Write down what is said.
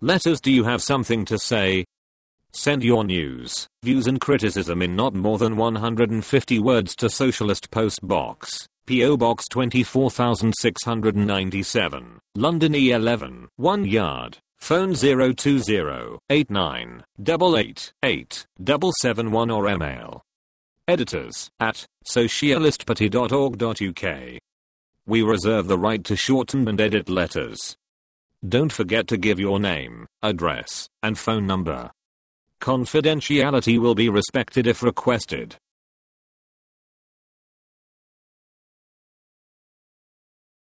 Letters, do you have something to say? Send your news, views and criticism in not more than 150 words to Socialist Post Box, P.O. Box 24697, London E11, 1 Yard. Phone 020-89888771 or email editors@socialistparty.org.uk. We reserve the right to shorten and edit letters. Don't forget to give your name, address, and phone number. Confidentiality will be respected if requested.